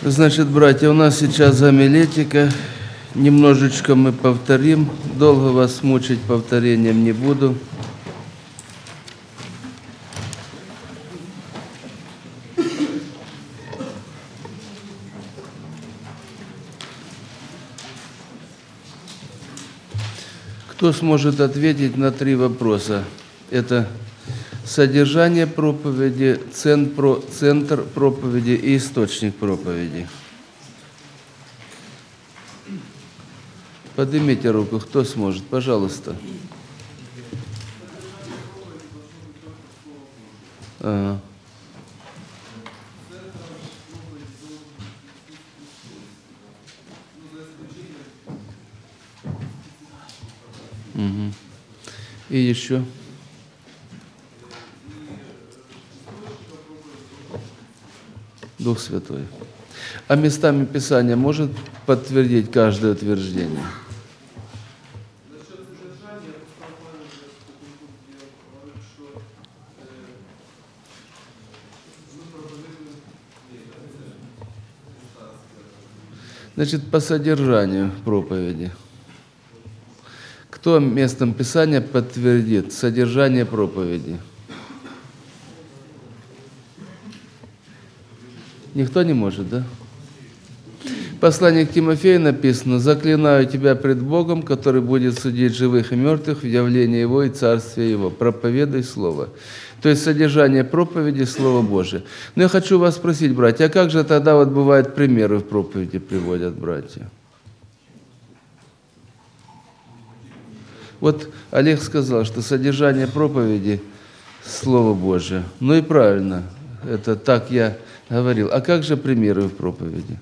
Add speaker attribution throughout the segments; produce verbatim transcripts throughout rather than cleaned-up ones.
Speaker 1: Значит, братья, у нас сейчас гомилетика. Немножечко мы повторим. Долго вас мучить повторением не буду. Кто сможет ответить на три вопроса? Это содержание проповеди, центр проповеди и источник проповеди. Поднимите руку, кто сможет, пожалуйста. Ага. Угу. И еще. Дух Святой. А местами Писания может подтвердить каждое утверждение? Значит, по содержанию проповеди. Кто местом Писания подтвердит содержание проповеди? Никто не может, да? В послании к Тимофею написано: «Заклинаю тебя пред Богом, который будет судить живых и мертвых в явлении Его и Царстве Его. Проповедуй Слово». То есть содержание проповеди – Слово Божие. Но я хочу вас спросить, братья, а как же тогда вот бывают примеры в проповеди приводят братья? Вот Олег сказал, что содержание проповеди – Слово Божие. Ну и правильно, это так я говорил. А как же примеры в проповеди?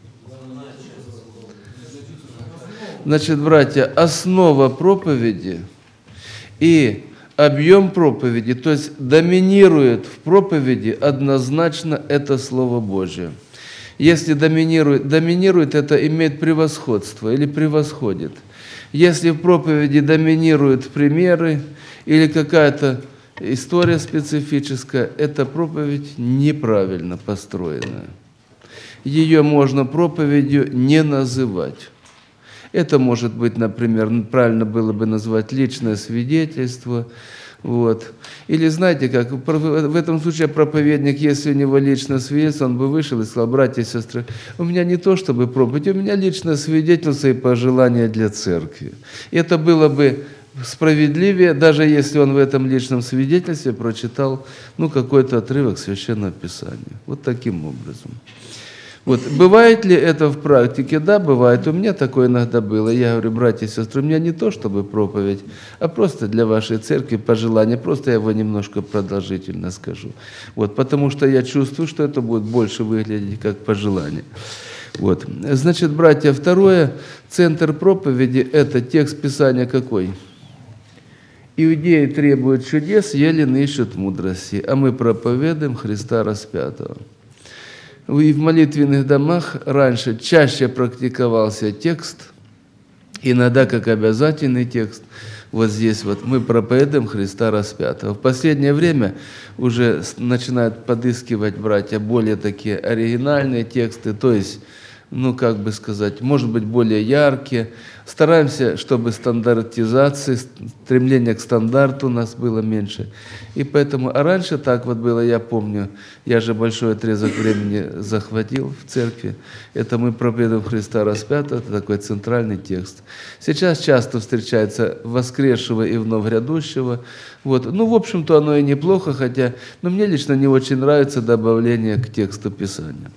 Speaker 1: Значит, братья, основа проповеди и объем проповеди, то есть доминирует в проповеди однозначно это Слово Божие. Если доминирует, доминирует это имеет превосходство или превосходит. Если в проповеди доминируют примеры или какая-то история специфическая, эта проповедь неправильно построенная. Ее можно проповедью не называть. Это может быть, например, правильно было бы назвать личное свидетельство. Вот. Или знаете как, в этом случае проповедник, если у него личное свидетельство, он бы вышел и сказал: братья и сестры, у меня не то чтобы проповедь, у меня личное свидетельство и пожелание для церкви. Это было бы справедливее, даже если он в этом личном свидетельстве прочитал ну, какой-то отрывок Священного Писания. Вот таким образом. Вот. Бывает ли это в практике? Да, бывает. У меня такое иногда было. Я говорю: братья и сестры, у меня не то чтобы проповедь, а просто для вашей церкви пожелание. Просто я его немножко продолжительно скажу. Вот. Потому что я чувствую, что это будет больше выглядеть как пожелание. Вот. Значит, братья, второе, центр проповеди – это текст Писания какой? «Иудеи требуют чудес, елены ищут мудрости, а мы проповедуем Христа распятого». И в молитвенных домах раньше чаще практиковался текст, иногда как обязательный текст. Вот здесь вот мы проповедуем Христа распятого. В последнее время уже начинают подыскивать братья более такие оригинальные тексты, то есть, ну как бы сказать, может быть более яркие. Стараемся, чтобы стандартизации, стремление к стандарту у нас было меньше. И поэтому, а раньше так вот было, я помню, я же большой отрезок времени захватил в церкви. Это мы проповедуем Христа распятого, это такой центральный текст. Сейчас часто встречается воскресшего и вновь грядущего. Вот. Ну, в общем-то, оно и неплохо, хотя, но мне лично не очень нравится добавление к тексту Писания.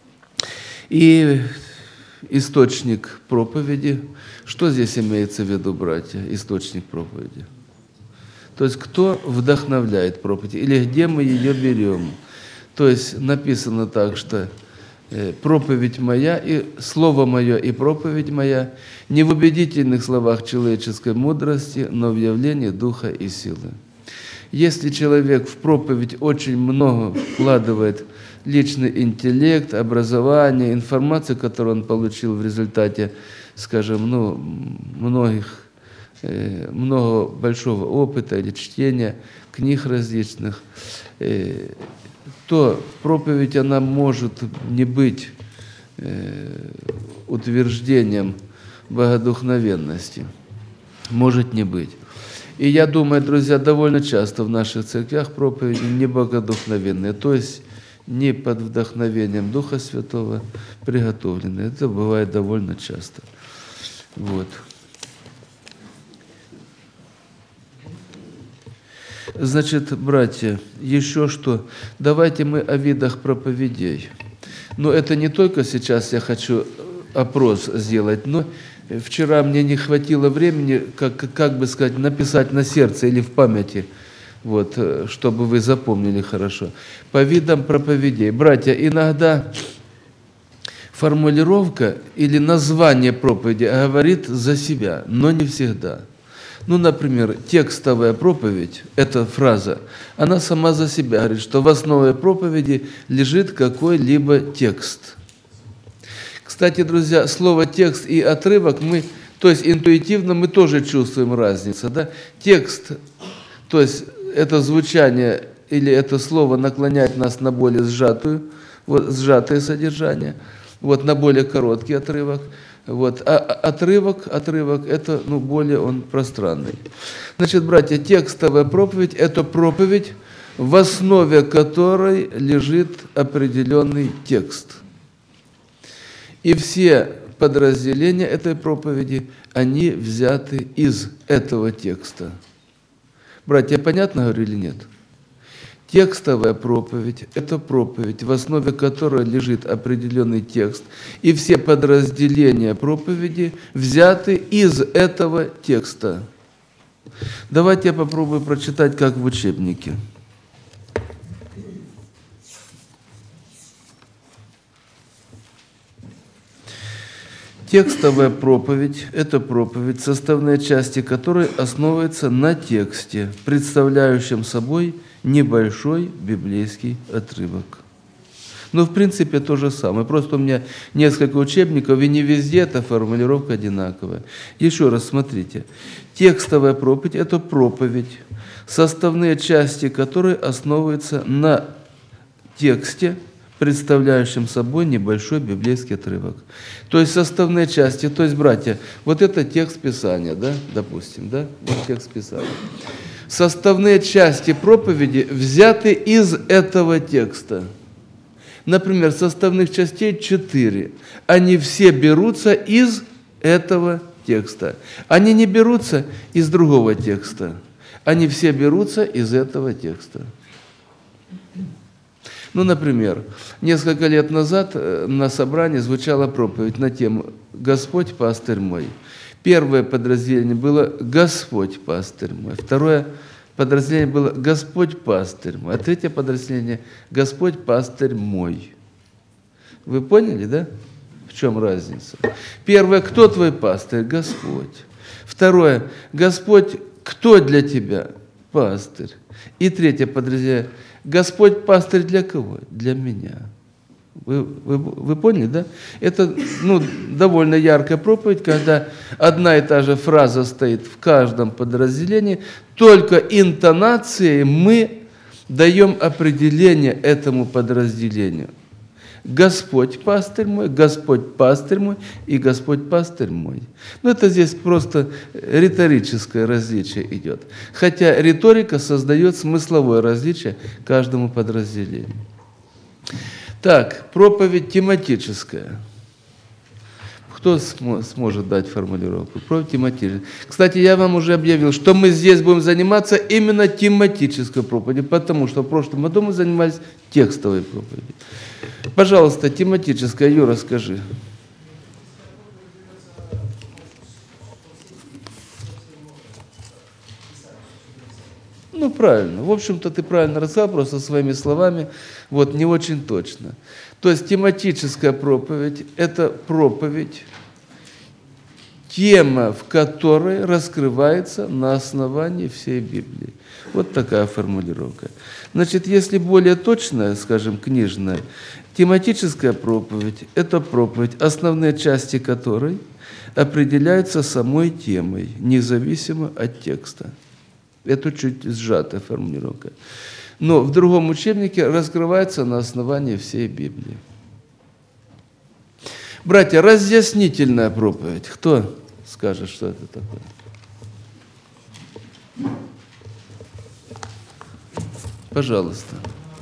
Speaker 1: И источник проповеди. Что здесь имеется в виду, братья, источник проповеди? То есть, кто вдохновляет проповедь, или где мы ее берем? То есть, написано так, что проповедь моя, и слово мое, и проповедь моя не в убедительных словах человеческой мудрости, но в явлении духа и силы. Если человек в проповедь очень много вкладывает личный интеллект, образование, информацию, которую он получил в результате, скажем, ну, многих, э, много большого опыта или чтения книг различных, э, то проповедь, она может не быть э, утверждением богодухновенности. Может не быть. И я думаю, друзья, довольно часто в наших церквях проповеди не богодухновенные, то есть не под вдохновением Духа Святого приготовленные. Это бывает довольно часто. Вот. Значит, братья, еще что? Давайте мы о видах проповедей. Но это не только сейчас я хочу опрос сделать, но вчера мне не хватило времени, как, как бы сказать, написать на сердце или в памяти, вот, чтобы вы запомнили хорошо. По видам проповедей. Братья, иногда формулировка или название проповеди говорит за себя, но не всегда. Ну, например, текстовая проповедь, эта фраза, она сама за себя говорит, что в основе проповеди лежит какой-либо текст. Кстати, друзья, слово «текст» и «отрывок» мы, то есть интуитивно мы тоже чувствуем разницу. Да? Текст, то есть это звучание или это слово наклоняет нас на более сжатую, вот, сжатое содержание, вот, на более короткий отрывок. Вот. А отрывок, отрывок – это ну, более он пространный. Значит, братья, текстовая проповедь – это проповедь, в основе которой лежит определенный текст. И все подразделения этой проповеди, они взяты из этого текста. Братья, понятно говорю или нет? Текстовая проповедь – это проповедь, в основе которой лежит определенный текст, и все подразделения проповеди взяты из этого текста. Давайте я попробую прочитать, как в учебнике. Текстовая проповедь – это проповедь, составные части которой основываются на тексте, представляющем собой небольшой библейский отрывок. Но, в принципе, то же самое. Просто у меня несколько учебников, и не везде эта формулировка одинаковая. Еще раз смотрите. Текстовая проповедь – это проповедь, составные части которой основываются на тексте, представляющим собой небольшой библейский отрывок. То есть составные части, то есть, братья, вот это текст Писания, да, допустим, да, вот текст Писания. Составные части проповеди взяты из этого текста. Например, составных частей четыре. Они все берутся из этого текста. Они не берутся из другого текста. Они все берутся из этого текста. Ну, например, несколько лет назад на собрании звучала проповедь на тему «Господь, пастырь мой». Первое подразделение было «Господь, пастырь мой». Второе подразделение было «Господь, пастырь мой». А третье подразделение «Господь, пастырь мой». Вы поняли, да? В чем разница? Первое, кто твой пастырь? Господь. Второе, Господь, кто для тебя? Пастырь. И третье подразделение, Господь пастырь для кого? Для меня. Вы, вы, вы поняли, да? Это ну, довольно яркая проповедь, когда одна и та же фраза стоит в каждом подразделении, только интонацией мы даем определение этому подразделению. Господь пастырь мой, Господь пастырь мой и Господь пастырь мой. Но это здесь просто риторическое различие идет. Хотя риторика создает смысловое различие каждому подразделению. Так, проповедь тематическая. Кто см- сможет дать формулировку? Проповедь тематическая. Кстати, я вам уже объявил, что мы здесь будем заниматься именно тематической проповедью, потому что в прошлом году мы занимались текстовой проповедью. Пожалуйста, тематическая, Юра, скажи. Ну, правильно. В общем-то, ты правильно рассказал, просто своими словами, вот, не очень точно. То есть тематическая проповедь – это проповедь, тема, в которой раскрывается на основании всей Библии. Вот такая формулировка. Значит, если более точная, скажем, книжная, тематическая проповедь – это проповедь, основные части которой определяются самой темой, независимо от текста. Это чуть сжатая формулировка. Но в другом учебнике раскрывается на основании всей Библии. Братья, разъяснительная проповедь. Кто скажет, что это такое? Пожалуйста.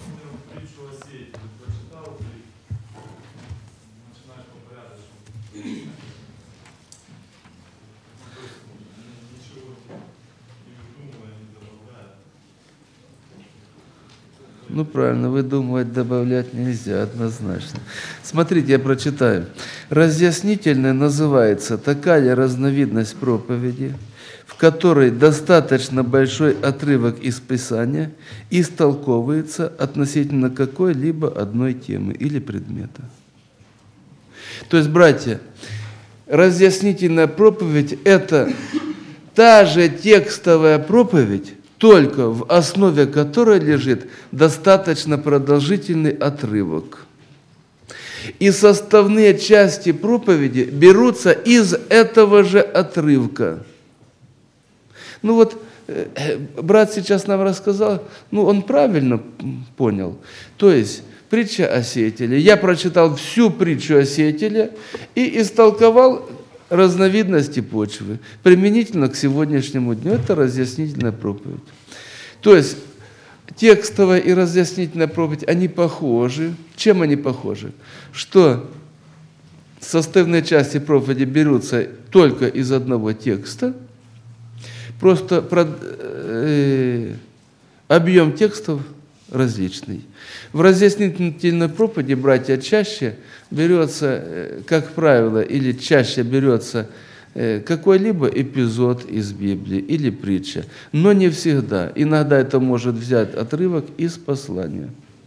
Speaker 1: Ну, правильно, выдумывать, добавлять нельзя, однозначно. Смотрите, я прочитаю. Разъяснительной называется такая разновидность проповеди, в которой достаточно большой отрывок из Писания истолковывается относительно какой-либо одной темы или предмета. То есть, братья, разъяснительная проповедь – это та же текстовая проповедь, только в основе которой лежит достаточно продолжительный отрывок. И составные части проповеди берутся из этого же отрывка. Ну вот, брат сейчас нам рассказал, ну он правильно понял. То есть, притча о сеятеле. Я прочитал всю притчу о сеятеле и истолковал разновидности почвы, применительно к сегодняшнему дню. Это разъяснительная проповедь. То есть текстовая и разъяснительная проповедь, они похожи. Чем они похожи? Что составные части проповеди берутся только из одного текста, просто э, объем текстов различный. В разъяснительной проповеди, братья, чаще берется, как правило, или чаще берется какой-либо эпизод из Библии или притча, но не всегда. Иногда это может взять отрывок из послания.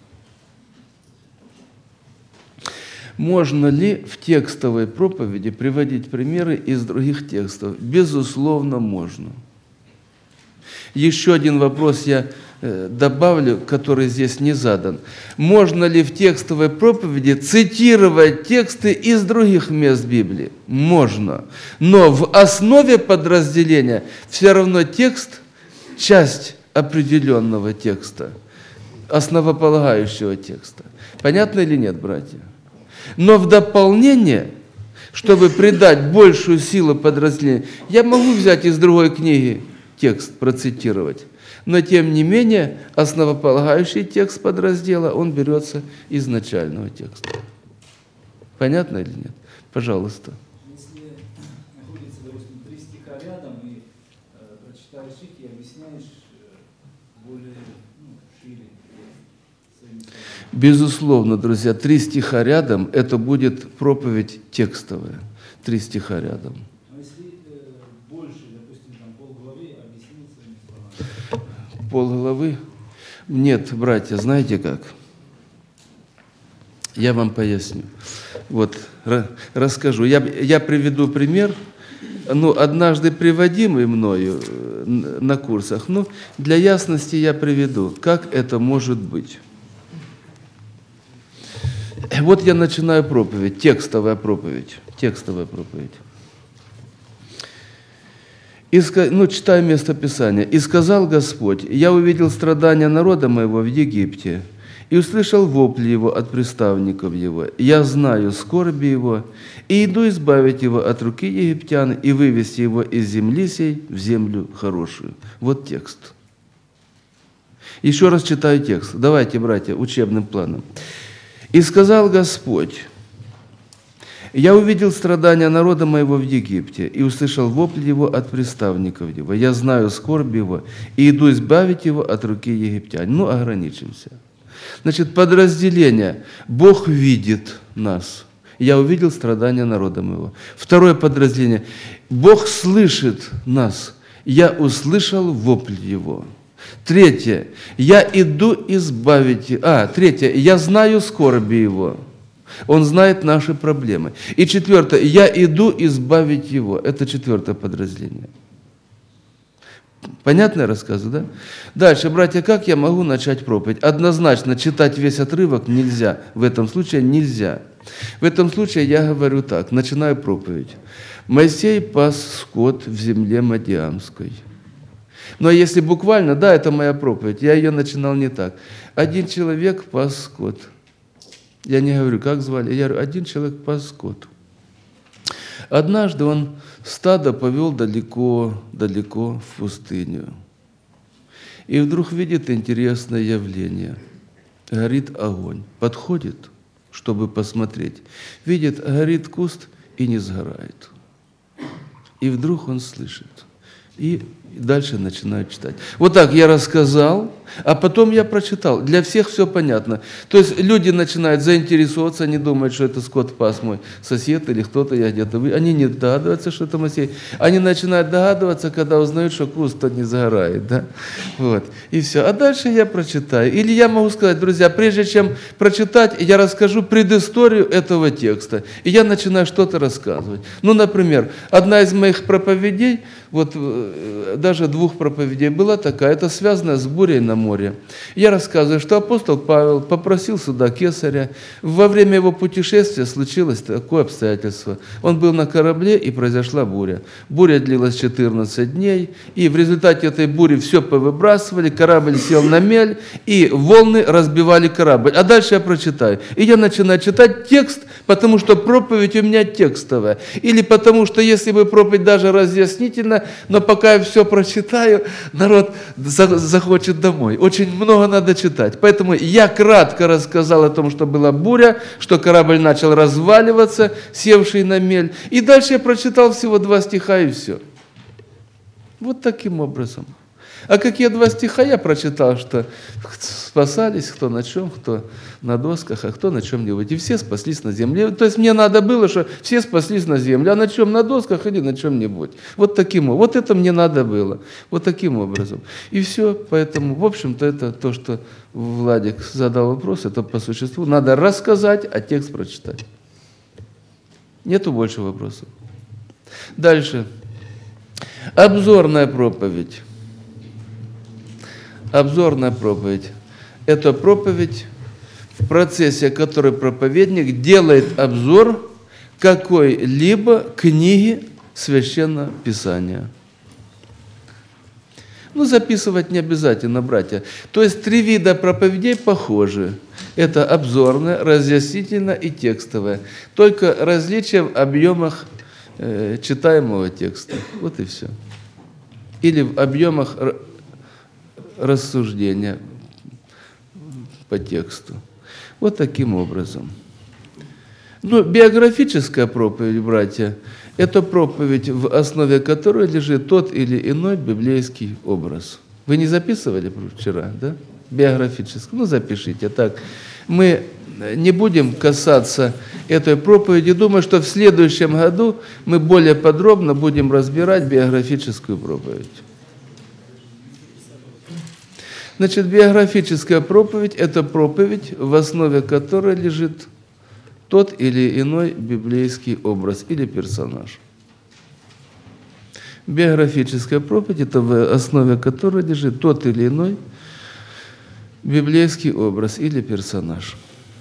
Speaker 1: Можно ли в текстовой проповеди приводить примеры из других текстов? Безусловно, можно. Еще один вопрос я добавлю, который здесь не задан. Можно ли в текстовой проповеди цитировать тексты из других мест Библии? Можно. Но в основе подразделения все равно текст, часть определенного текста, основополагающего текста. Понятно или нет, братья? Но в дополнение, чтобы придать большую силу подразделению, я могу взять из другой книги текст, процитировать. Но, тем не менее, основополагающий текст подраздела, он берется из начального текста. Понятно или нет? Пожалуйста.
Speaker 2: Если находится, допустим, три стиха рядом, и э, прочитаешь их и объясняешь э, более ну, шире своими словами.
Speaker 1: Безусловно, друзья, три стиха рядом – это будет проповедь текстовая. Три стиха рядом. Полглавы? Нет, братья, знаете как? Я вам поясню. Вот, расскажу. Я, я приведу пример, ну, однажды приводимый мною на курсах, но для ясности я приведу, как это может быть. Вот я начинаю проповедь, текстовая проповедь, текстовая проповедь. И, ну, читаю место Писания. «И сказал Господь, я увидел страдания народа моего в Египте, и услышал вопли его от приставников его. Я знаю скорби его, и иду избавить его от руки египтян, и вывести его из земли сей в землю хорошую». Вот текст. Еще раз читаю текст. Давайте, братья, учебным планом. «И сказал Господь, я увидел страдания народа моего в Египте и услышал вопль его от приставников его. Я знаю скорбь его и иду избавить его от руки египтян». Ну, ограничимся. Значит, подразделение. Бог видит нас. Я увидел страдания народа моего. Второе подразделение. Бог слышит нас. Я услышал вопль его. Третье. Я иду избавить его. А, третье. Я знаю скорби его. Он знает наши проблемы. И четвертое, я иду избавить его. Это четвертое подразделение. Понятно я рассказываю, да? Дальше, братья, как я могу начать проповедь? Однозначно читать весь отрывок нельзя. В этом случае нельзя. В этом случае я говорю так, начинаю проповедь. «Моисей пас скот в земле Мадиамской». Но если буквально, да, это моя проповедь, я ее начинал не так. Один человек пас скот. Я не говорю, как звали, я говорю, один человек пас скот. Однажды он стадо повел далеко, далеко в пустыню. И вдруг видит интересное явление. Горит огонь. Подходит, чтобы посмотреть. Видит, горит куст и не сгорает. И вдруг он слышит. И дальше начинает читать. Вот так я рассказал, а потом я прочитал. Для всех все понятно. То есть люди начинают заинтересоваться, они думают, что это скот пас мой сосед или кто-то, я где-то... Они не догадываются, что это Моисей. Они начинают догадываться, когда узнают, что куст-то не загорает. Да? Вот. И все. А дальше я прочитаю. Или я могу сказать, друзья, прежде чем прочитать, я расскажу предысторию этого текста. И я начинаю что-то рассказывать. Ну, например, одна из моих проповедей, вот даже двух проповедей была такая, это связано с бурей на море. Я рассказываю, что апостол Павел попросил суда кесаря. Во время его путешествия случилось такое обстоятельство. Он был на корабле, и произошла буря. Буря длилась четырнадцать дней, и в результате этой бури все повыбрасывали, корабль сел на мель, и волны разбивали корабль. А дальше я прочитаю. И я начинаю читать текст, потому что проповедь у меня текстовая. Или потому что, если бы проповедь даже разъяснительна, но пока я все прочитаю, народ захочет домой. Очень много надо читать. Поэтому я кратко рассказал о том, что была буря, что корабль начал разваливаться, севший на мель. И дальше я прочитал всего два стиха, и все. Вот таким образом. А какие два стиха я прочитал, что спасались, кто на чем, кто на досках, а кто на чем-нибудь. И все спаслись на земле. То есть мне надо было, что все спаслись на земле, а на чем? На досках или на чем-нибудь. Вот таким образом. Вот это мне надо было. Вот таким образом. И все. Поэтому, в общем-то, это то, что Владик задал вопрос, это по существу. Надо рассказать, а текст прочитать. Нету больше вопросов. Дальше. Обзорная проповедь. Обзорная проповедь. Это проповедь, в процессе которой проповедник делает обзор какой-либо книги Священного Писания. Ну, записывать не обязательно, братья. То есть три вида проповедей похожи. Это обзорная, разъяснительная и текстовая. Только различие в объемах э, читаемого текста. Вот и все. Или в объемах рассуждения по тексту. Вот таким образом. Ну, биографическая проповедь, братья, это проповедь, в основе которой лежит тот или иной библейский образ. Вы не записывали вчера, да? Биографическую. Ну, запишите. Так, мы не будем касаться этой проповеди. Думаю, что в следующем году мы более подробно будем разбирать биографическую проповедь. Значит, биографическая проповедь – это проповедь, в основе которой лежит тот или иной библейский образ или персонаж. Биографическая проповедь – это в основе которой лежит тот или иной библейский образ или персонаж.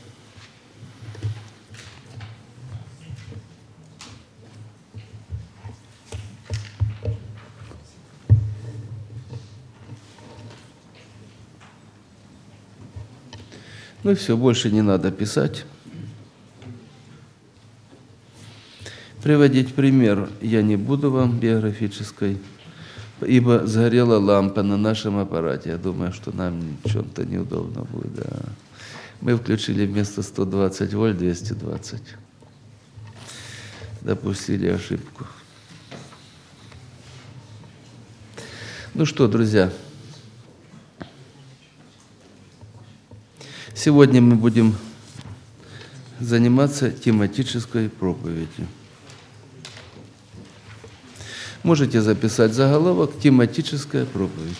Speaker 1: Ну и все, больше не надо писать. Приводить пример я не буду вам биографической, ибо сгорела лампа на нашем аппарате. Я думаю, что нам в чем-то неудобно будет. Да. Мы включили вместо сто двадцать вольт двести двадцать. Допустили ошибку. Ну что, друзья, сегодня мы будем заниматься тематической проповедью. Можете записать заголовок «Тематическая проповедь».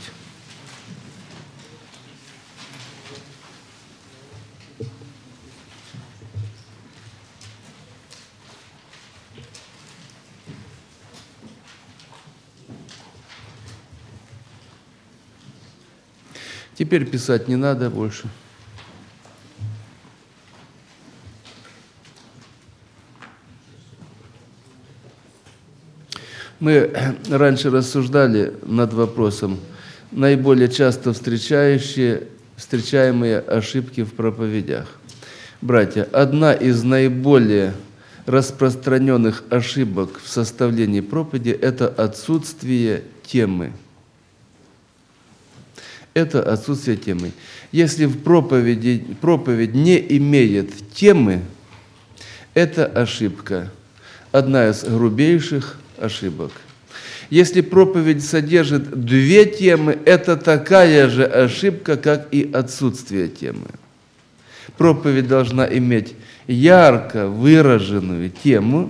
Speaker 1: Теперь писать не надо больше. Мы раньше рассуждали над вопросом наиболее часто встречающие, встречаемые ошибки в проповедях. Братья, одна из наиболее распространенных ошибок в составлении проповеди – это отсутствие темы. Это отсутствие темы. Если в проповеди, проповедь не имеет темы, это ошибка. Одна из грубейших ошибок. Если проповедь содержит две темы, это такая же ошибка, как и отсутствие темы. Проповедь должна иметь ярко выраженную тему,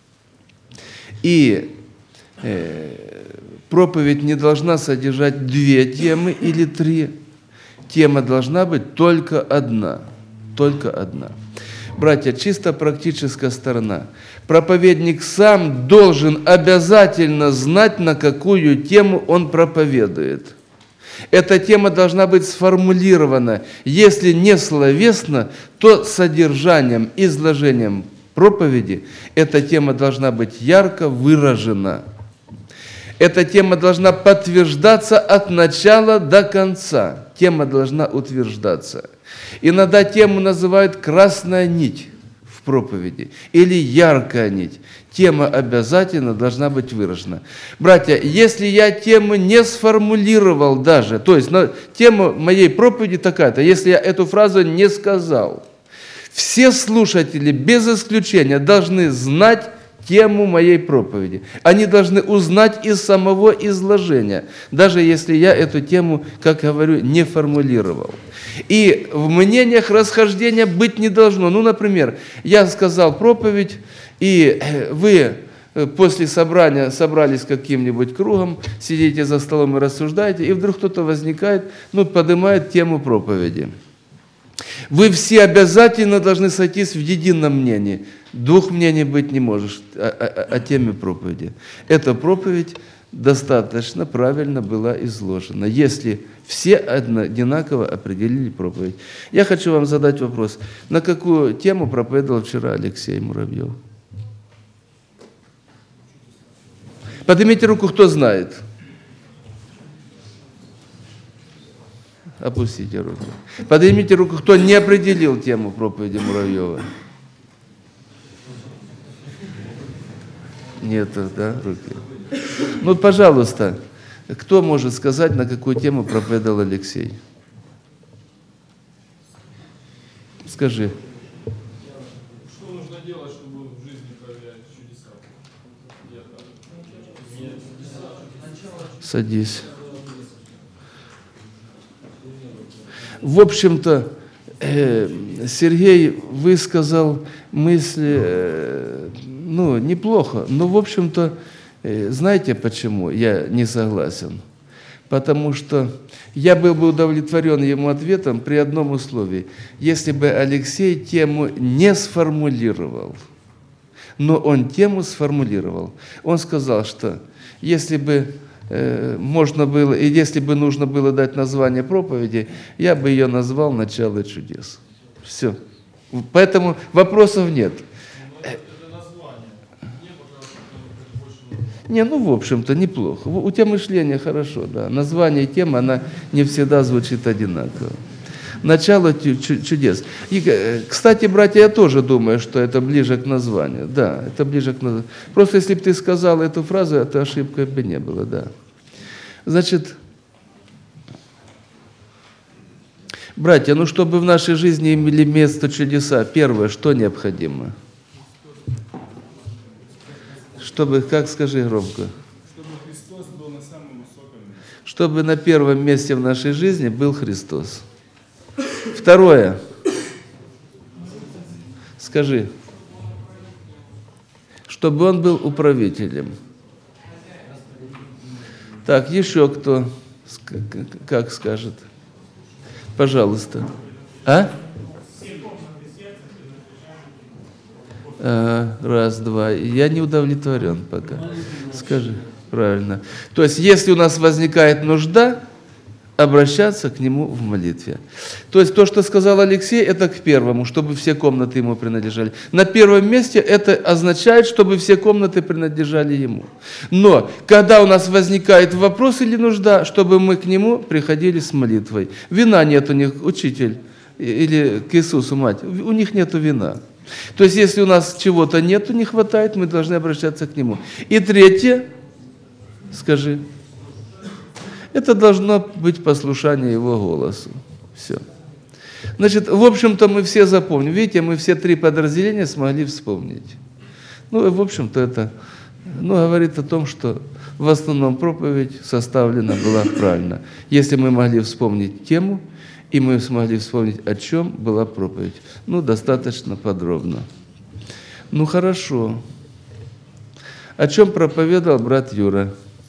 Speaker 1: и э, проповедь не должна содержать две темы или три. Тема должна быть только одна. Только одна. Братья, чисто практическая сторона. Проповедник сам должен обязательно знать, на какую тему он проповедует. Эта тема должна быть сформулирована, если не словесно, то содержанием, изложением проповеди. Эта тема должна быть ярко выражена. Эта тема должна подтверждаться от начала до конца. Тема должна утверждаться. Иногда тему называют «красная нить» в проповеди или «яркая нить». Тема обязательно должна быть выражена. Братья, если я тему не сформулировал даже, то есть ну, тема моей проповеди такая-то, если я эту фразу не сказал, все слушатели без исключения должны знать тему моей проповеди. Они должны узнать из самого изложения, даже если я эту тему, как говорю, не формулировал. И в мнениях расхождения быть не должно. Ну, например, я сказал проповедь, и вы после собрания собрались каким-нибудь кругом, сидите за столом и рассуждаете, и вдруг кто-то возникает, ну, поднимает тему проповеди. Вы все обязательно должны сойтись в едином мнении. Двух мнений быть не может о, о, о теме проповеди. Эта проповедь достаточно правильно была изложена, если все одинаково определили проповедь. Я хочу вам задать вопрос. На какую тему проповедовал вчера Алексей Муравьев? Поднимите руку, кто знает. Опустите руку. Поднимите руку, кто не определил тему проповеди Муравьева. Нету, да, руки? Ну, пожалуйста, кто может сказать, на какую тему проповедовал Алексей? Скажи.
Speaker 3: Что нужно делать, чтобы в жизни проявлялись чудеса?
Speaker 1: Садись. В общем-то, Сергей высказал мысли, ну, неплохо, но, в общем-то, знаете почему я не согласен? Потому что я был бы удовлетворен ему ответом при одном условии. Если бы Алексей тему не сформулировал, но он тему сформулировал. Он сказал, что если бы можно было, и если бы нужно было дать название проповеди, я бы ее назвал «Начало чудес». Все. Поэтому вопросов нет.
Speaker 3: Это название.
Speaker 1: Не, ну, в общем-то, неплохо. У тебя мышление хорошо, да. Название и тема, она не всегда звучит одинаково. Начало чудес. И, кстати, братья, я тоже думаю, что это ближе к названию. Да, это ближе к названию. Просто если бы ты сказал эту фразу, это ошибкой бы не было, да. Значит, братья, ну, чтобы в нашей жизни имели место чудеса, первое, что необходимо? Чтобы, как скажи громко?
Speaker 3: Чтобы Христос был на самом высоком месте.
Speaker 1: Чтобы на первом месте в нашей жизни был Христос. Второе. Скажи. Чтобы он был управителем. Так, еще кто? Как скажет? Пожалуйста. А? а? Раз, два. Я не удовлетворен пока. Скажи. Правильно. То есть, если у нас возникает нужда, обращаться к нему в молитве. То есть то, что сказал Алексей, это к первому, чтобы все комнаты ему принадлежали. На первом месте это означает, чтобы все комнаты принадлежали ему. Но когда у нас возникает вопрос или нужда, чтобы мы к нему приходили с молитвой. Вина нет у них, учитель, или к Иисусу мать, у них нет вина. То есть, если у нас чего-то нету, не хватает, мы должны обращаться к Нему. И третье, скажи, это должно быть послушание Его голосу. Все. Значит, в общем-то, мы все запомним. Видите, мы все три подразделения смогли вспомнить. Ну, и, в общем-то, это ну, говорит о том, что в основном проповедь составлена была правильно. Если мы могли вспомнить тему, и мы смогли вспомнить, о чем была проповедь. Ну, достаточно подробно. Ну, хорошо. О чем проповедовал брат Юра?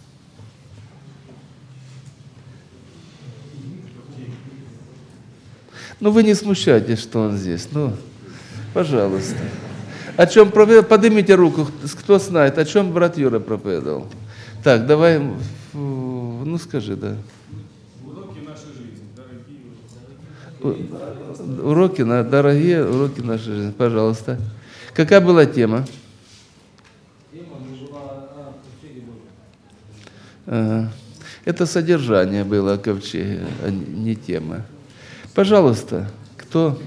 Speaker 1: Ну, вы не смущайтесь, что он здесь. Ну, пожалуйста. О чем проповедовал? Поднимите руку, кто знает, о чем брат Юра проповедовал. Так, давай, ну, скажи, да.
Speaker 3: Уроки нашей жизни, дорогие.
Speaker 1: Уроки, дорогие уроки нашей жизни, пожалуйста. Какая была тема?
Speaker 2: Тема была о ковчеге Божьем.
Speaker 1: Ага. Это содержание было о ковчеге, а не тема. Пожалуйста, кто?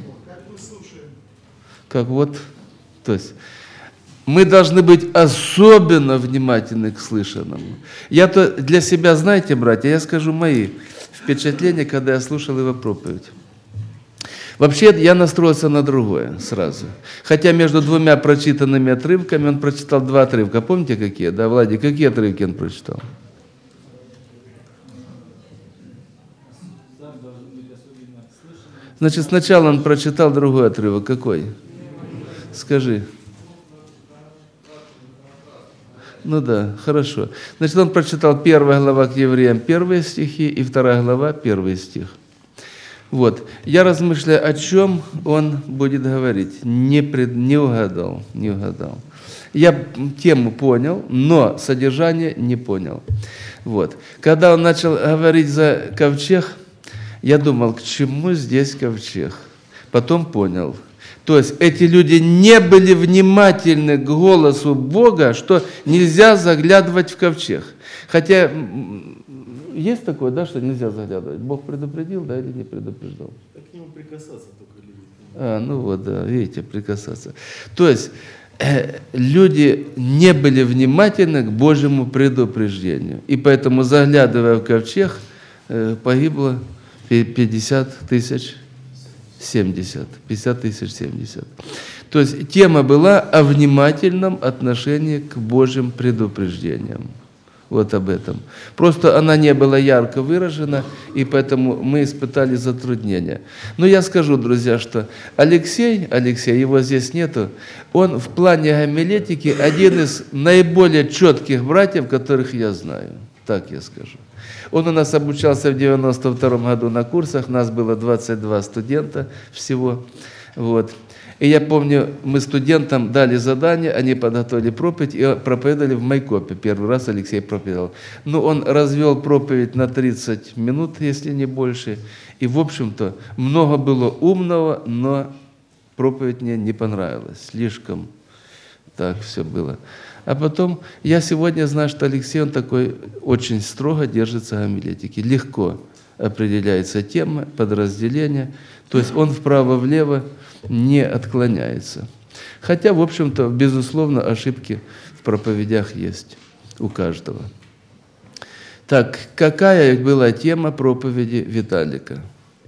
Speaker 1: Как вот, то есть мы должны быть особенно внимательны к слышанному. Я-то для себя, знаете, братья, я скажу мои впечатления, когда я слушал его проповедь. Вообще, я настроился на другое сразу. Хотя между двумя прочитанными отрывками он прочитал два отрывка. Помните, какие? Да, Владик, какие отрывки он прочитал? Значит, сначала он прочитал другой отрывок. Какой? Скажи. Ну да, хорошо. Значит, он прочитал первая глава к евреям, первые стихи, и вторая глава, первый стих. Вот. Я размышляю, о чем он будет говорить. Не, пред... не угадал, не угадал. Я тему понял, но содержание не понял. Вот. Когда он начал говорить за ковчег, я думал, к чему здесь ковчег? Потом понял. То есть эти люди не были внимательны к голосу Бога, что нельзя заглядывать в ковчег. Хотя есть такое, да, что нельзя заглядывать? Бог предупредил, да, или не предупреждал?
Speaker 4: К нему прикасаться только люди.
Speaker 1: А, ну вот, да, видите, прикасаться. То есть э, люди не были внимательны к Божьему предупреждению. И поэтому, заглядывая в ковчег, э, погибло пятьдесят тысяч семьдесят. пятьдесят тысяч семьдесят. То есть тема была о внимательном отношении к Божьим предупреждениям. Вот об этом. Просто она не была ярко выражена, и поэтому мы испытали затруднения. Но я скажу, друзья, что Алексей, Алексей, его здесь нету, он в плане гомилетики один из наиболее четких братьев, которых я знаю. Так я скажу. Он у нас обучался в девяносто втором году на курсах, нас было двадцать два студента всего. Вот. И я помню, мы студентам дали задание, они подготовили проповедь и проповедовали в Майкопе. Первый раз Алексей проповедовал. Ну, он развел проповедь на тридцать минут, если не больше. И, в общем-то, много было умного, но проповедь мне не понравилась. Слишком так все было. А потом, я сегодня знаю, что Алексей, он такой очень строго держится гомилетики. Легко определяется тема, подразделение. То есть он вправо-влево не отклоняется. Хотя, в общем-то, безусловно, ошибки в проповедях есть у каждого. Так, какая была тема проповеди Виталика?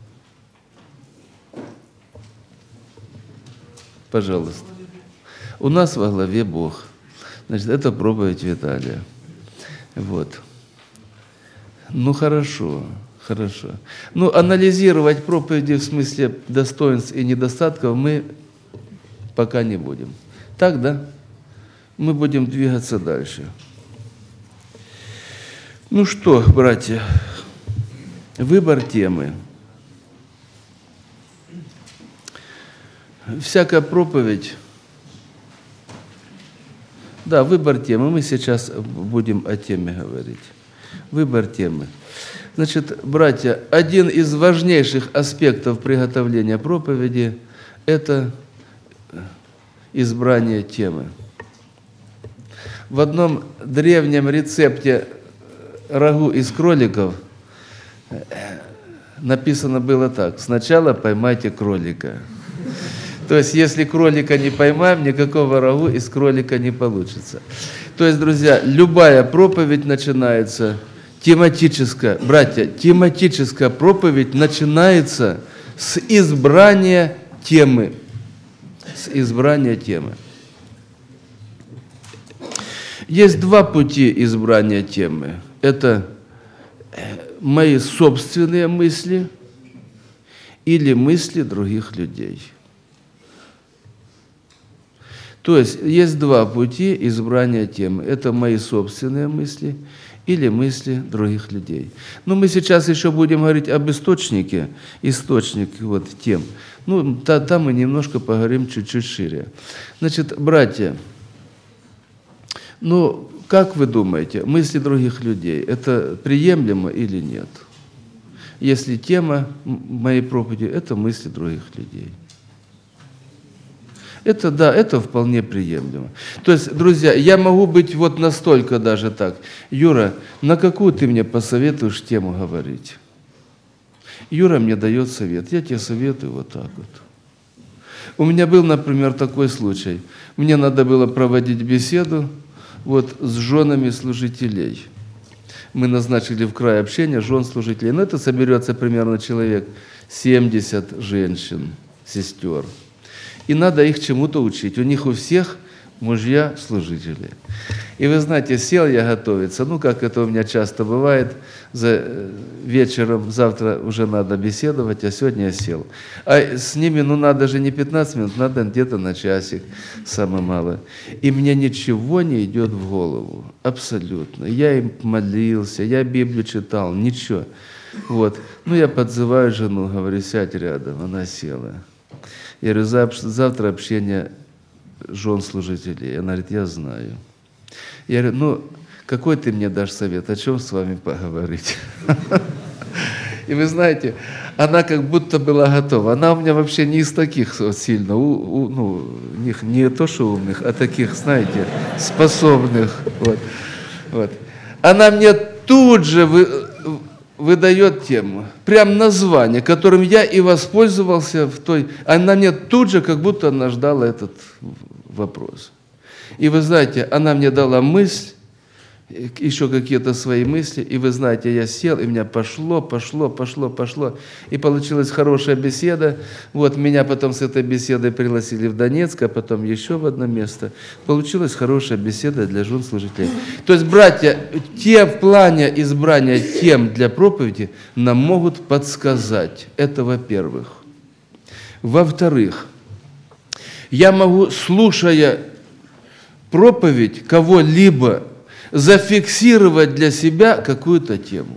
Speaker 1: Пожалуйста. У нас во главе Бог. Значит, это проповедь Виталия. Вот. Ну, хорошо. Хорошо. Ну, анализировать проповеди в смысле достоинств и недостатков мы пока не будем. Так, да? Мы будем двигаться дальше. Ну что, братья, выбор темы. Всякая проповедь. Да, выбор темы. Мы сейчас будем о теме говорить. Выбор темы. Значит, братья, один из важнейших аспектов приготовления проповеди – это избрание темы. В одном древнем рецепте рагу из кроликов написано было так: «Сначала поймайте кролика». То есть, если кролика не поймаем, никакого рагу из кролика не получится. То есть, друзья, любая проповедь начинается тематическая. Братья, тематическая проповедь начинается с избрания темы. С избрания темы. Есть два пути избрания темы. Это мои собственные мысли или мысли других людей. То есть есть два пути избрания темы. Это мои собственные мысли или мысли других людей. Но мы сейчас еще будем говорить об источнике, источник вот тем. Ну, та, там мы немножко поговорим чуть-чуть шире. Значит, братья, ну, как вы думаете, мысли других людей, это приемлемо или нет? Если тема моей проповеди – это мысли других людей. Это, да, это вполне приемлемо. То есть, друзья, я могу быть вот настолько даже так. Юра, на какую ты мне посоветуешь тему говорить? Юра мне дает совет, я тебе советую вот так вот. У меня был, например, такой случай. Мне надо было проводить беседу вот с женами служителей. Мы назначили в край общения жен служителей. Но это соберется примерно человек семьдесят женщин, сестер. И надо их чему-то учить. У них у всех мужья служители. И вы знаете, сел я готовиться, ну, как это у меня часто бывает, за вечером, завтра уже надо беседовать, а сегодня я сел. А с ними, ну, надо же не пятнадцать минут, надо где-то на часик, самое малое. И мне ничего не идет в голову, абсолютно. Я им молился, я Библию читал, ничего. Вот. Ну, я подзываю жену, говорю, сядь рядом, она села. Я говорю, завтра общение жен служителей. Она говорит, я знаю. Я говорю, ну, какой ты мне дашь совет, о чем с вами поговорить? И вы знаете, она как будто была готова. Она у меня вообще не из таких вот сильно, у, у, ну, не, не то что умных, а таких, знаете, способных. Вот, вот. Она мне тут же вы, выдает тему, прям название, которым я и воспользовался в той... Она мне тут же, как будто она ждала этот вопрос. И вы знаете, она мне дала мысль, еще какие-то свои мысли, и вы знаете, я сел, и меня пошло, пошло, пошло, пошло, и получилась хорошая беседа. Вот, меня потом с этой беседой пригласили в Донецк, а потом еще в одно место. Получилась хорошая беседа для жен служителей. То есть, братья, те в плане избрания тем для проповеди нам могут подсказать. Это во-первых. Во-вторых, я могу, слушая проповедь кого-либо, зафиксировать для себя какую-то тему.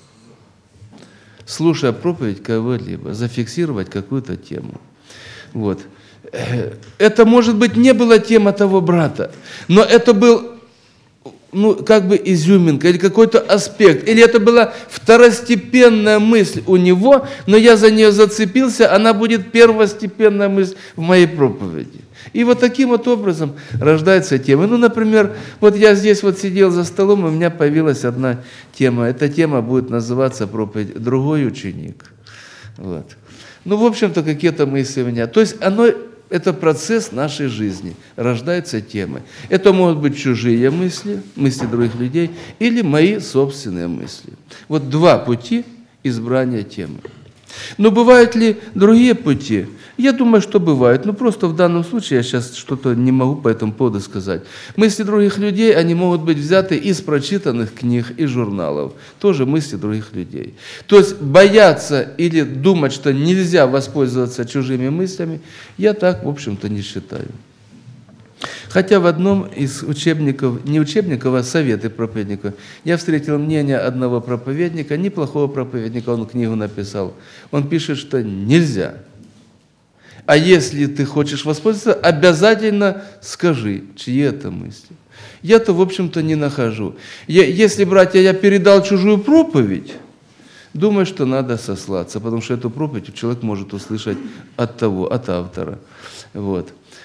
Speaker 1: Слушая проповедь кого-либо, зафиксировать какую-то тему. Вот. Это, может быть, не была тема того брата, но это был, ну, как бы изюминка или какой-то аспект, или это была второстепенная мысль у него, но я за нее зацепился, она будет первостепенная мысль в моей проповеди. И вот таким вот образом рождается тема. Ну, например, вот я здесь вот сидел за столом, и у меня появилась одна тема. Эта тема будет называться проповедь «Другой ученик». Вот. Ну, в общем-то, какие-то мысли у меня. То есть оно, это процесс нашей жизни. Рождаются темы. Это могут быть чужие мысли, мысли других людей, или мои собственные мысли. Вот два пути избрания темы. Но бывают ли другие пути? Я думаю, что бывают, но просто в данном случае я сейчас что-то не могу по этому поводу сказать. Мысли других людей, они могут быть взяты из прочитанных книг и журналов. Тоже мысли других людей. То есть бояться или думать, что нельзя воспользоваться чужими мыслями, я так, в общем-то, не считаю. Хотя в одном из учебников, не учебников, а советы проповедников, я встретил мнение одного проповедника, неплохого проповедника, он книгу написал. Он пишет, что нельзя. А если ты хочешь воспользоваться, обязательно скажи, чьи это мысли. Я-то, в общем-то, не нахожу. Я, если, братья, я передал чужую проповедь, думаю, что надо сослаться, потому что эту проповедь человек может услышать от того, от автора. Вот.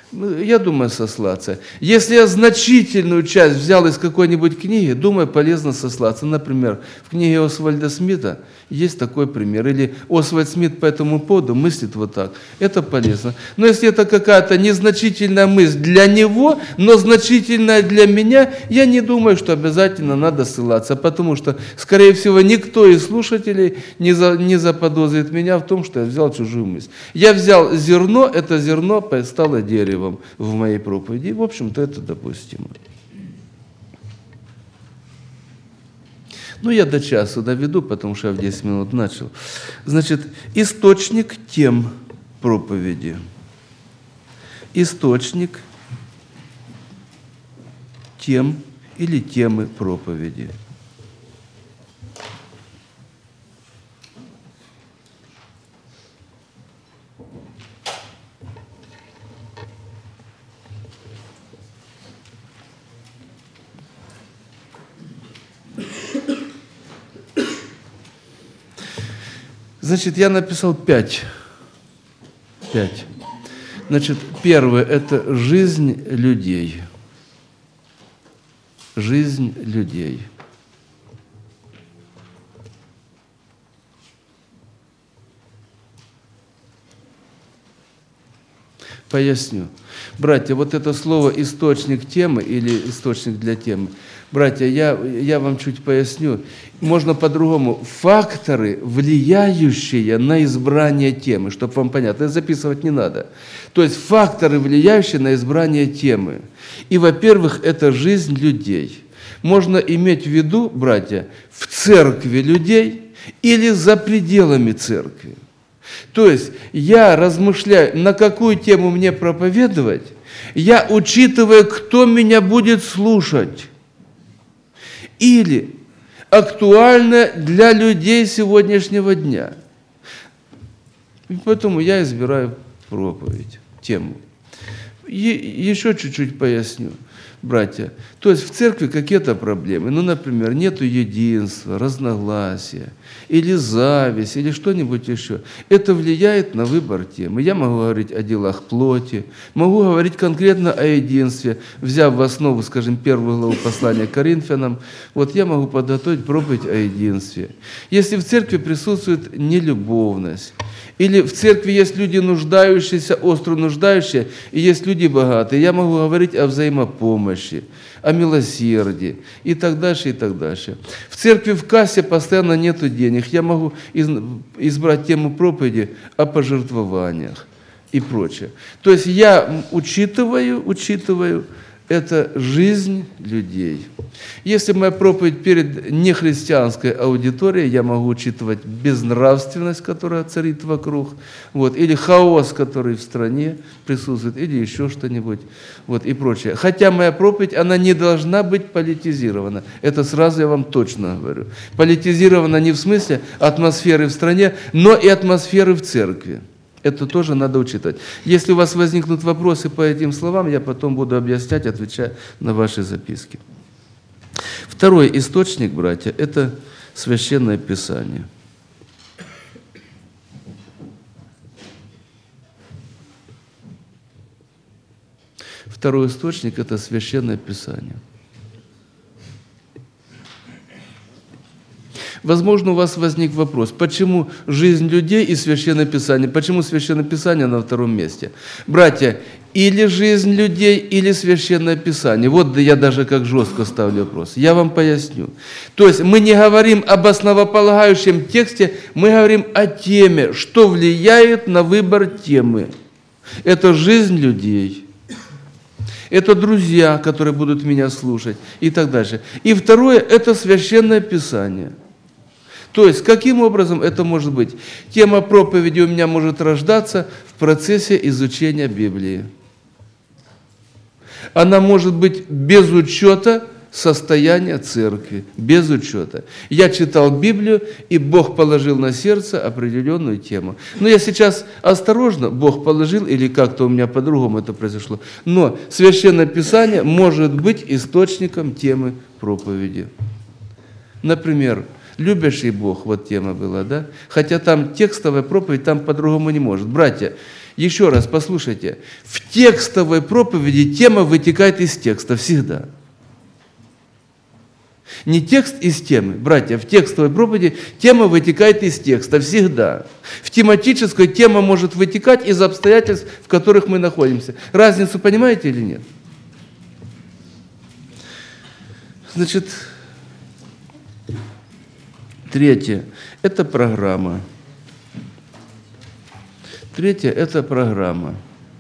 Speaker 1: Я думаю, сослаться. Если я значительную часть взял из какой-нибудь книги, думаю, полезно сослаться. Например, в книге Освальда Смита есть такой пример. Или Освальд Смит по этому поводу мыслит вот так. Это полезно. Но если это какая-то незначительная мысль для него, но значительная для меня, я не думаю, что обязательно надо ссылаться. Потому что, скорее всего, никто из слушателей не, за, не заподозрит меня в том, что я взял чужую мысль. Я взял зерно, это зерно стало деревом в моей проповеди. И, в общем-то, это допустимо. Ну, я до часу доведу, потому что я в десять минут начал. Значит, источник тем проповеди. Источник тем или темы проповеди. Значит, я написал пять. Пять. Значит, первое – это жизнь людей. Жизнь людей. Поясню. Братья, вот это слово «источник темы» или «источник для темы», братья, я, я вам чуть поясню. Можно по-другому. Факторы, влияющие на избрание темы, чтобы вам понятно. Это записывать не надо. То есть факторы, влияющие на избрание темы. И, во-первых, это жизнь людей. Можно иметь в виду, братья, в церкви людей или за пределами церкви. То есть я размышляю, на какую тему мне проповедовать, я учитываю, кто меня будет слушать. Или актуально для людей сегодняшнего дня. И поэтому я избираю проповедь, тему. И еще чуть-чуть поясню, братья. То есть в церкви какие-то проблемы. Ну, например, нету единства, разногласия, или зависть, или что-нибудь еще. Это влияет на выбор темы. Я могу говорить о делах плоти, могу говорить конкретно о единстве, взяв в основу, скажем, первую главу послания к Коринфянам. Вот я могу подготовить проповедь о единстве. Если в церкви присутствует нелюбовность, или в церкви есть люди нуждающиеся, остро нуждающие, и есть люди богатые, я могу говорить о взаимопомощи, о милосердии и так дальше, и так дальше. В церкви в кассе постоянно нету денег, я могу избрать тему проповеди о пожертвованиях и прочее. То есть я учитываю, учитываю, это жизнь людей. Если моя проповедь перед нехристианской аудиторией, я могу учитывать безнравственность, которая царит вокруг, вот, или хаос, который в стране присутствует, или еще что-нибудь, вот, и прочее. Хотя моя проповедь, она не должна быть политизирована. Это сразу я вам точно говорю. Политизирована не в смысле атмосферы в стране, но и атмосферы в церкви. Это тоже надо учитывать. Если у вас возникнут вопросы по этим словам, я потом буду объяснять, отвечая на ваши записки. Второй источник, братья, это Священное Писание. Второй источник – это Священное Писание. Возможно, у вас возник вопрос, почему жизнь людей и Священное Писание, почему Священное Писание на втором месте? Братья, или жизнь людей, или Священное Писание. Вот я даже как жестко ставлю вопрос. Я вам поясню. То есть мы не говорим об основополагающем тексте, мы говорим о теме, что влияет на выбор темы. Это жизнь людей. Это друзья, которые будут меня слушать и так дальше. И второе, это Священное Писание. То есть, каким образом это может быть? Тема проповеди у меня может рождаться в процессе изучения Библии. Она может быть без учета состояния церкви, без учета. Я читал Библию, и Бог положил на сердце определенную тему. Но я сейчас осторожно, Бог положил, или как-то у меня по-другому это произошло. Но Священное Писание может быть источником темы проповеди. Например, любящий Бог, вот тема была, да? Хотя там текстовая проповедь, там по-другому не может. Братья, Еще раз послушайте. В текстовой проповеди тема вытекает из текста всегда. Не текст из темы. Братья, в текстовой проповеди тема вытекает из текста всегда. В тематической тема может вытекать из обстоятельств, в которых мы находимся. Разницу понимаете или нет? Значит, третье – это программа. Третье – это программа.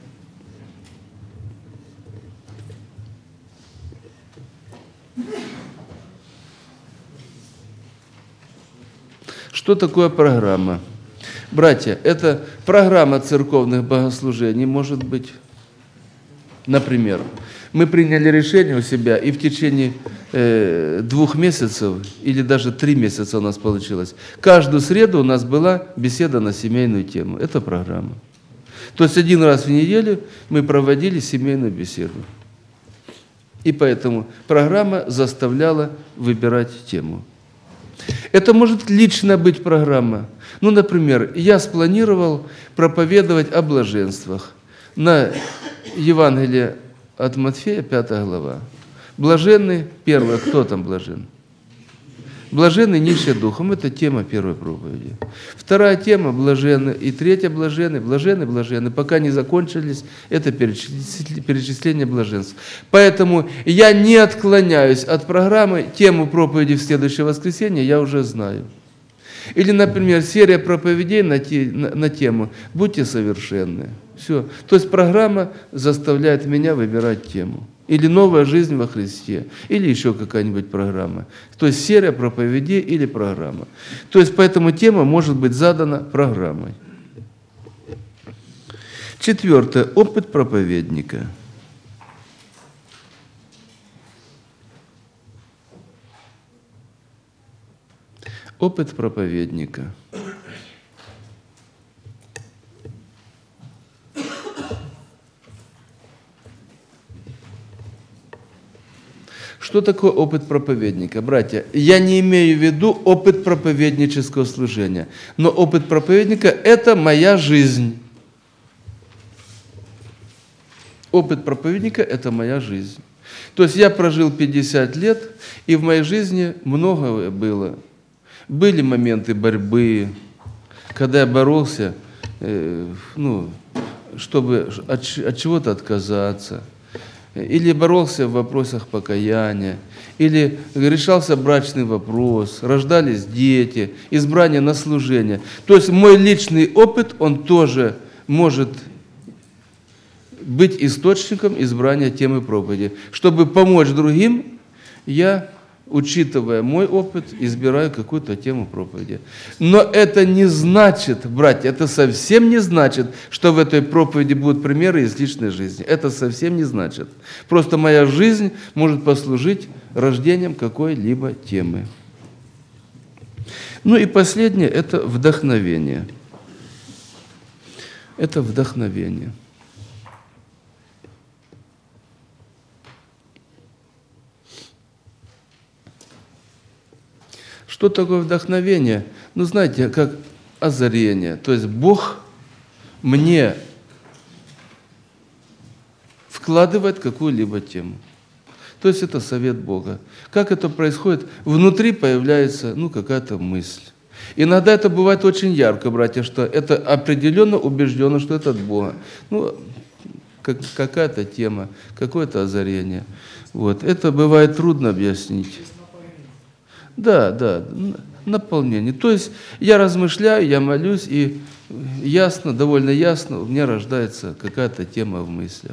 Speaker 1: Что такое программа? Братья, это программа церковных богослужений, может быть. Например, мы приняли решение у себя, и в течение э, двух месяцев, или даже три месяца у нас получилось, каждую среду у нас была беседа на семейную тему. Это программа. То есть один раз в неделю мы проводили семейную беседу. И поэтому программа заставляла выбирать тему. Это может лично быть программа. Ну, например, я спланировал проповедовать о блаженствах на Евангелие от Матфея, пятая глава. Блаженный, первое, кто там блажен? Блаженный нищие духом, это тема первой проповеди. Вторая тема – блаженный, и третья – блаженный, блаженный, блаженный. Пока не закончились, это перечисление блаженств. Поэтому я не отклоняюсь от программы, тему проповеди в следующее воскресенье я уже знаю. Или, например, серия проповедей на, те, на, на тему «Будьте совершенны». Все. То есть программа заставляет меня выбирать тему. Или «Новая жизнь во Христе», или еще какая-нибудь программа. То есть серия проповедей или программа. То есть поэтому тема может быть задана программой. Четвертое. Опыт проповедника. Опыт проповедника. Что такое опыт проповедника? Братья, я не имею в виду опыт проповеднического служения, но опыт проповедника – это моя жизнь. Опыт проповедника – это моя жизнь. То есть я прожил пятьдесят лет, и в моей жизни многое было. Были моменты борьбы, когда я боролся, э, ну, чтобы от, от чего-то отказаться. Или боролся в вопросах покаяния, или решался брачный вопрос, рождались дети, избрание на служение. То есть мой личный опыт, он тоже может быть источником избрания темы проповеди. Чтобы помочь другим, я, учитывая мой опыт, избираю какую-то тему проповеди. Но это не значит, братья, это совсем не значит, что в этой проповеди будут примеры из личной жизни. Это совсем не значит. Просто моя жизнь может послужить рождением какой-либо темы. Ну и последнее – это вдохновение. Это вдохновение. Что такое вдохновение? Ну, знаете, как озарение. То есть Бог мне вкладывает какую-либо тему. То есть это совет Бога. Как это происходит? Внутри появляется, ну, какая-то мысль. Иногда это бывает очень ярко, братья, что это определенно убеждено, что это от Бога. Ну, как, какая-то тема, какое-то озарение. Вот. Это бывает трудно объяснить. Да, да, наполнение. То есть я размышляю, я молюсь, и ясно, довольно ясно, у меня рождается какая-то тема в мыслях.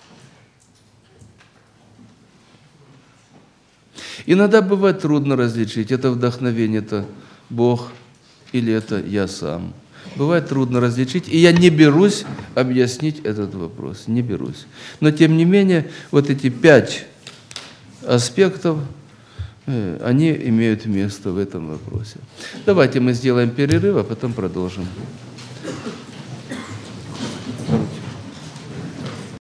Speaker 1: Иногда бывает трудно различить, это вдохновение, это Бог или это я сам. Бывает трудно различить, и я не берусь объяснить этот вопрос, не берусь. Но тем не менее, вот эти пять аспектов, они имеют место в этом вопросе. Давайте мы сделаем перерыв, а потом продолжим.